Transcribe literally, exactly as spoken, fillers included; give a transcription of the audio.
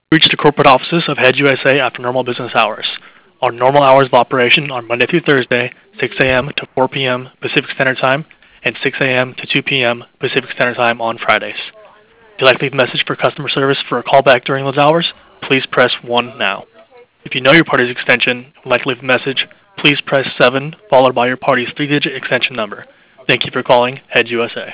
Reach the corporate offices of Hedge U S A after normal business hours. Our normal hours of operation are Monday through Thursday, six a m to four p m Pacific Standard Time, and six a m to two p m Pacific Standard Time on Fridays. If you'd like to leave a message for customer service for a callback during those hours, please press one now. If you know your party's extension and would like to leave a message, please press seven followed by your party's three-digit extension number. Thank you for calling Hedge U S A.